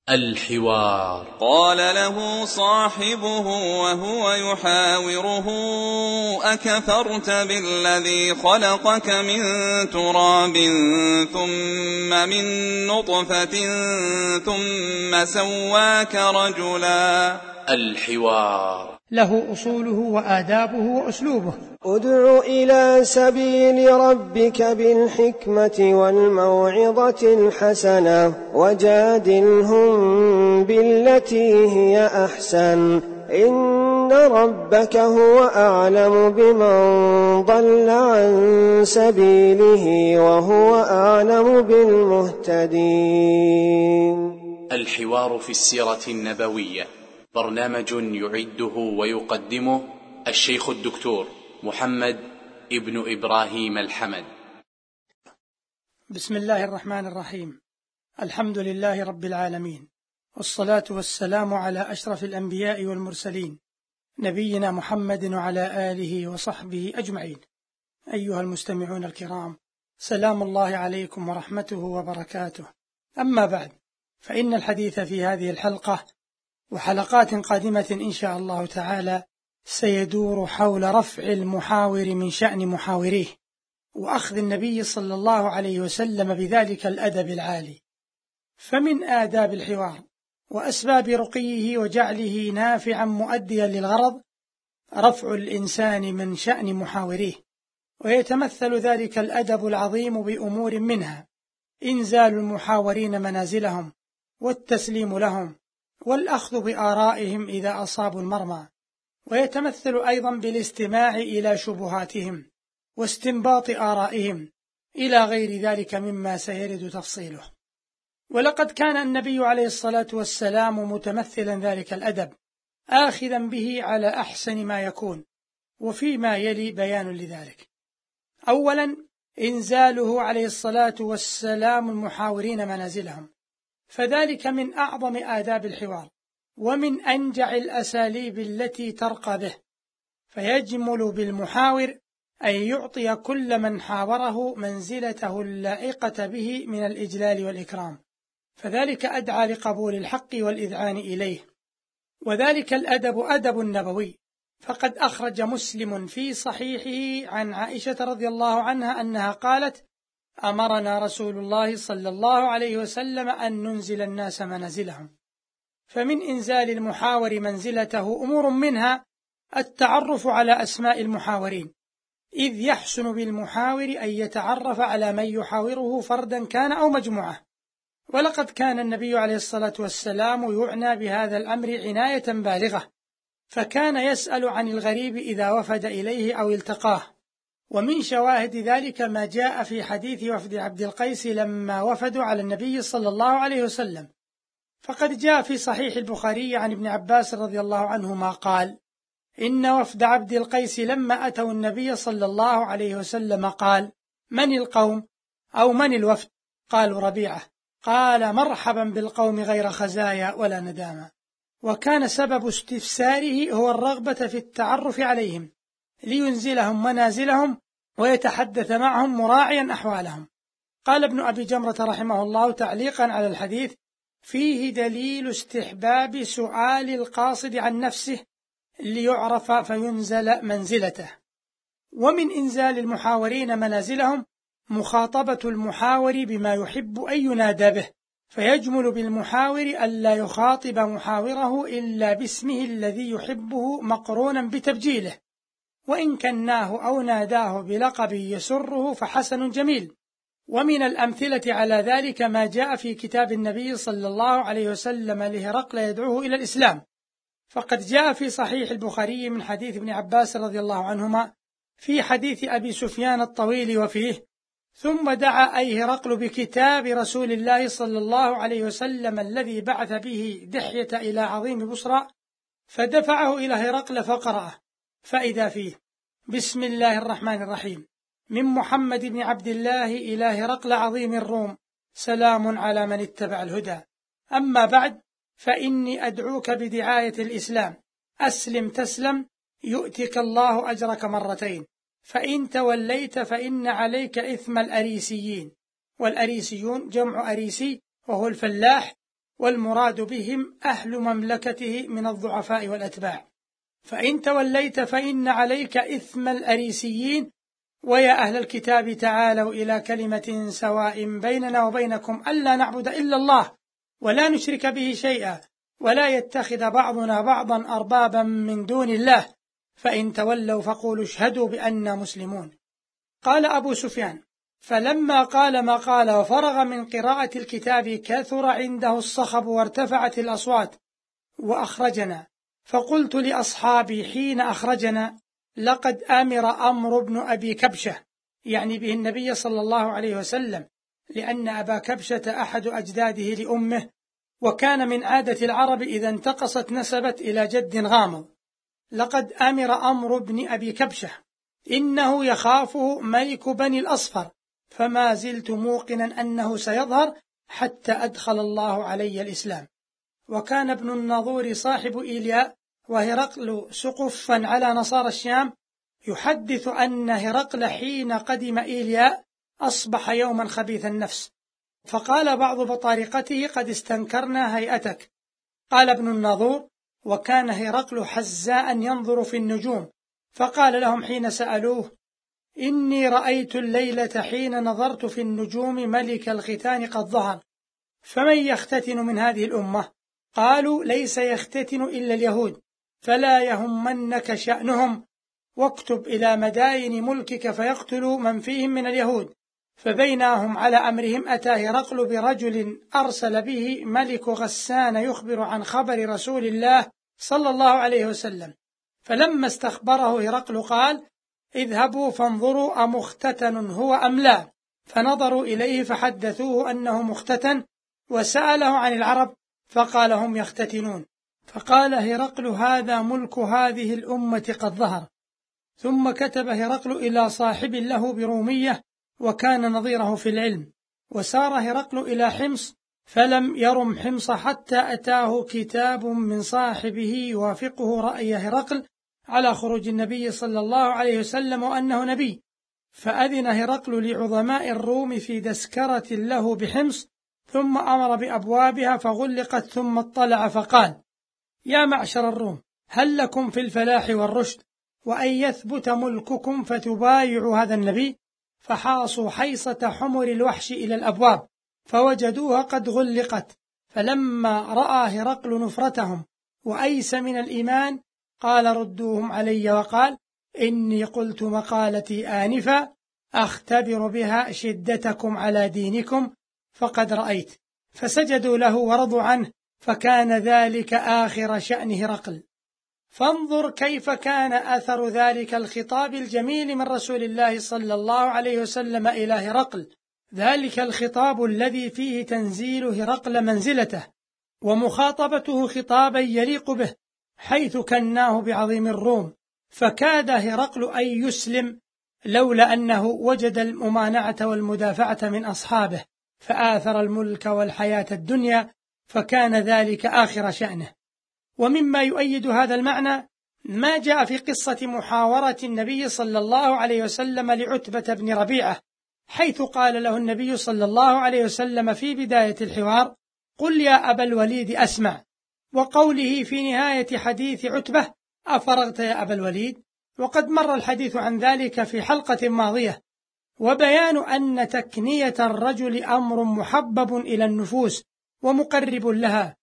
الحوار. قال له صاحبه وهو يحاوره: أكفرت بالذي خلقك من تراب ثم من نطفة ثم سواك رجلا. الحوار له أصوله وآدابه وأسلوبه. ادع إلى سبيل ربك بالحكمة والموعظة الحسنة وجادلهم بالتي هي أحسن إن ربك هو أعلم بمن ضل عن سبيله وهو أعلم بالمهتدين. الحوار في السيرة النبوية برنامج يعده ويقدمه الشيخ الدكتور محمد ابن إبراهيم الحمد. بسم الله الرحمن الرحيم. الحمد لله رب العالمين، والصلاة والسلام على أشرف الأنبياء والمرسلين، نبينا محمد وعلى آله وصحبه أجمعين. أيها المستمعون الكرام، سلام الله عليكم ورحمته وبركاته. أما بعد، فإن الحديث في هذه الحلقة وحلقات قادمة إن شاء الله تعالى سيدور حول رفع المحاور من شأن محاوريه، وأخذ النبي صلى الله عليه وسلم بذلك الأدب العالي. فمن آداب الحوار وأسباب رقيه وجعله نافعا مؤديا للغرض رفع الإنسان من شأن محاوريه، ويتمثل ذلك الأدب العظيم بأمور منها إنزال المحاورين منازلهم والتسليم لهم والأخذ بآرائهم إذا أصابوا المرمى، ويتمثل أيضا بالاستماع إلى شبهاتهم واستنباط آرائهم إلى غير ذلك مما سيرد تفصيله. ولقد كان النبي عليه الصلاة والسلام متمثلا ذلك الأدب آخذا به على أحسن ما يكون، وفيما يلي بيان لذلك. أولا، إنزاله عليه الصلاة والسلام المحاورين منازلهم، فذلك من أعظم آداب الحوار ومن أنجع الأساليب التي ترقى به، فيجمل بالمحاور أن يعطي كل من حاوره منزلته اللائقة به من الإجلال والإكرام، فذلك أدعى لقبول الحق والإذعان إليه. وذلك الأدب أدب نبوي، فقد أخرج مسلم في صحيحه عن عائشة رضي الله عنها أنها قالت: أمرنا رسول الله صلى الله عليه وسلم أن ننزل الناس منازلهم. فمن إنزال المحاور منزلته أمور منها التعرف على أسماء المحاورين، إذ يحسن بالمحاور أن يتعرف على من يحاوره فردا كان أو مجموعة. ولقد كان النبي عليه الصلاة والسلام يعنى بهذا الأمر عناية بالغة، فكان يسأل عن الغريب إذا وفد إليه أو التقاه. ومن شواهد ذلك ما جاء في حديث وفد عبد القيس لما وفدوا على النبي صلى الله عليه وسلم، فقد جاء في صحيح البخاري عن ابن عباس رضي الله عنهما قال: إن وفد عبد القيس لما أتوا النبي صلى الله عليه وسلم قال: من القوم أو من الوفد؟ قالوا: ربيعة. قال: مرحبا بالقوم غير خزايا ولا ندامة. وكان سبب استفساره هو الرغبة في التعرف عليهم لينزلهم منازلهم ويتحدث معهم مراعيا أحوالهم. قال ابن أبي جمرة رحمه الله تعليقا على الحديث: فيه دليل استحباب سؤال القاصد عن نفسه ليعرف فينزل منزلته. ومن إنزال المحاورين منازلهم مخاطبة المحاور بما يحب أن ينادى به، فيجمل بالمحاور ألا يخاطب محاوره إلا باسمه الذي يحبه مقرونا بتبجيله، وإن كناه أو ناداه بلقب يسره فحسن جميل. ومن الأمثلة على ذلك ما جاء في كتاب النبي صلى الله عليه وسلم لهرقل يدعوه إلى الإسلام، فقد جاء في صحيح البخاري من حديث ابن عباس رضي الله عنهما في حديث أبي سفيان الطويل وفيه: ثم دعا أي هرقل بكتاب رسول الله صلى الله عليه وسلم الذي بعث به دحية إلى عظيم بصرى، فدفعه إلى هرقل فقرأه، فإذا فيه: بسم الله الرحمن الرحيم، من محمد بن عبد الله إلى هرقل عظيم الروم، سلام على من اتبع الهدى. أما بعد، فإني أدعوك بدعاية الإسلام، أسلم تسلم يؤتك الله أجرك مرتين، فإن توليت فإن عليك إثم الأريسيين. والأريسيون جمع أريسي وهو الفلاح، والمراد بهم أهل مملكته من الضعفاء والأتباع. فإن توليت فإن عليك إثم الأريسيين، ويا أهل الكتاب تعالوا إلى كلمة سواء بيننا وبينكم ألا نعبد إلا الله ولا نشرك به شيئا ولا يتخذ بعضنا بعضا أربابا من دون الله، فإن تولوا فقولوا اشهدوا بأننا مسلمون. قال أبو سفيان: فلما قال ما قال وفرغ من قراءة الكتاب كثر عنده الصخب وارتفعت الأصوات وأخرجنا، فقلت لأصحابي حين أخرجنا: لقد آمر أمر بن أبي كبشة، يعني به النبي صلى الله عليه وسلم، لأن أبا كبشة أحد أجداده لأمه، وكان من عادة العرب إذا انتقصت نسبت إلى جد غامض. لقد آمر أمر بن أبي كبشة إنه يخافه ملك بني الأصفر، فما زلت موقنا أنه سيظهر حتى أدخل الله علي الإسلام. وكان ابن الناظور صاحب إيلياء وهرقل سقفا على نصارى الشام يحدث أن هرقل حين قدم إيلياء أصبح يوما خبيث النفس، فقال بعض بطارقته: قد استنكرنا هيئتك. قال ابن الناظور: وكان هرقل حزاء ينظر في النجوم، فقال لهم حين سألوه: إني رأيت الليلة حين نظرت في النجوم ملك الختان قد ظهر، فمن يختتن من هذه الأمة؟ قالوا: ليس يختتن إلا اليهود، فلا يهمنك شأنهم، واكتب إلى مداين ملكك فيقتلوا من فيهم من اليهود. فبينهم على أمرهم أتى هرقل برجل أرسل به ملك غسان يخبر عن خبر رسول الله صلى الله عليه وسلم، فلما استخبره هرقل قال: اذهبوا فانظروا أمختتن هو أم لا؟ فنظروا إليه فحدثوه أنه مختتن، وسأله عن العرب فقال: هم يختتنون. فقال هرقل: هذا ملك هذه الأمة قد ظهر. ثم كتب هرقل إلى صاحب له برومية وكان نظيره في العلم، وسار هرقل إلى حمص، فلم يرم حمص حتى أتاه كتاب من صاحبه يوافقه رأي هرقل على خروج النبي صلى الله عليه وسلم وأنه نبي، فأذن هرقل لعظماء الروم في دسكرة له بحمص، ثم أمر بأبوابها فغلقت، ثم اطلع فقال: يا معشر الروم، هل لكم في الفلاح والرشد وأن يثبت ملككم فتبايعوا هذا النبي؟ فحاصوا حيصة حمر الوحش إلى الأبواب فوجدوها قد غلقت، فلما رأى هرقل نفرتهم وأيس من الإيمان قال: ردوهم علي، وقال: إني قلت مقالتي آنفا أختبر بها شدتكم على دينكم، فقد رأيت. فسجدوا له ورضوا عنه، فكان ذلك آخر شأن هرقل. فانظر كيف كان أثر ذلك الخطاب الجميل من رسول الله صلى الله عليه وسلم إلى هرقل، ذلك الخطاب الذي فيه تنزيل هرقل منزلته ومخاطبته خطابا يليق به، حيث كناه بعظيم الروم، فكاد هرقل أن يسلم لولا أنه وجد الممانعة والمدافعة من أصحابه، فآثر الملك والحياة الدنيا، فكان ذلك آخر شأنه. ومما يؤيد هذا المعنى ما جاء في قصة محاورة النبي صلى الله عليه وسلم لعتبة بن ربيعة، حيث قال له النبي صلى الله عليه وسلم في بداية الحوار: قل يا أبا الوليد أسمع، وقوله في نهاية حديث عتبة: أفرغت يا أبا الوليد؟ وقد مر الحديث عن ذلك في حلقة ماضية، وبيان أن تكنية الرجل أمر محبب إلى النفوس ومقرب لها،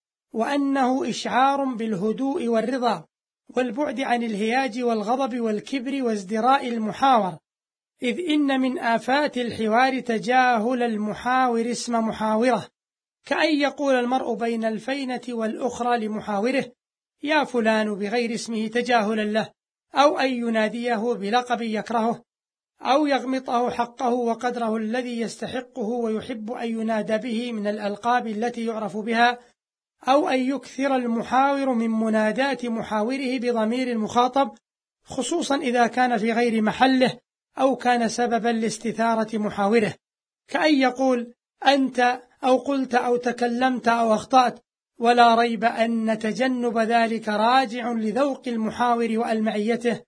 وأنه إشعار بالهدوء والرضا والبعد عن الهياج والغضب والكبر وازدراء المحاور، إذ إن من آفات الحوار تجاهل المحاور اسم محاوره، كأن يقول المرء بين الفينة والأخرى لمحاوره: يا فلان، بغير اسمه تجاهلا له، أو أن يناديه بلقب يكرهه، أو يغمطه حقه وقدره الذي يستحقه ويحب أن ينادى به من الألقاب التي يعرف بها، أو أن يكثر المحاور من منادات محاوره بضمير المخاطب، خصوصا إذا كان في غير محله أو كان سببا لاستثارة محاوره، كأن يقول: أنت، أو قلت، أو تكلمت، أو أخطأت. ولا ريب أن تجنب ذلك راجع لذوق المحاور وألمعيته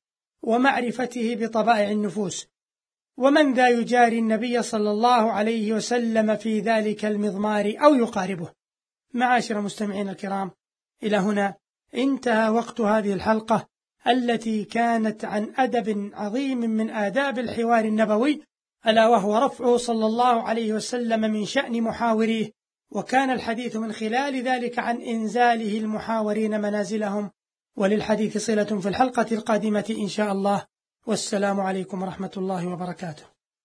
ومعرفته بطبائع النفوس. ومن ذا يجاري النبي صلى الله عليه وسلم في ذلك المضمار أو يقاربه؟ معاشر مستمعينا الكرام، إلى هنا انتهى وقت هذه الحلقة التي كانت عن أدب عظيم من آداب الحوار النبوي، ألا وهو رفعه صلى الله عليه وسلم من شأن محاوريه، وكان الحديث من خلال ذلك عن إنزاله المحاورين منازلهم. وللحديث صلة في الحلقة القادمة إن شاء الله، والسلام عليكم ورحمة الله وبركاته.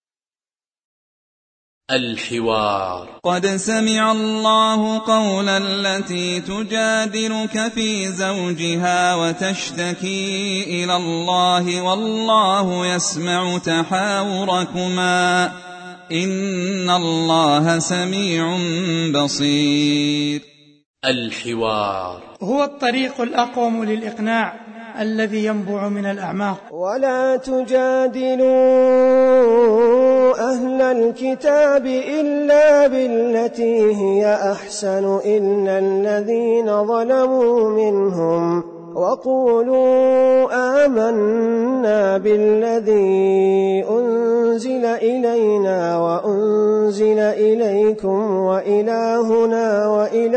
الحوار. قد سمع الله قول التي تجادلك في زوجها وتشتكي إلى الله والله يسمع تحاوركما إن الله سميع بصير. الحوار هو الطريق الأقوم للإقناع الذي ينبع من الأعماق. ولا تجادلوا أهل الكتاب إلا بالتي هي أحسن إلا الذين ظلموا منهم وقولوا آمنا بالذي أنزل إلينا وأنزل إليكم وإلهنا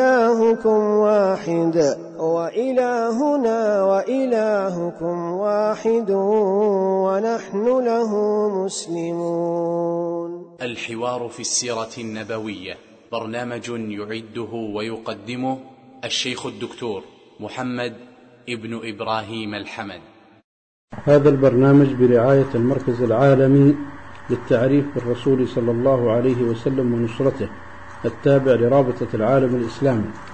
وإلهكم واحد ونحن له مسلمون. الحوار في السيرة النبوية، برنامج يعده ويقدمه الشيخ الدكتور محمد ابن إبراهيم الحمد. هذا البرنامج برعاية المركز العالمي للتعريف بالرسول صلى الله عليه وسلم ونصرته، التابع لرابطة العالم الإسلامي.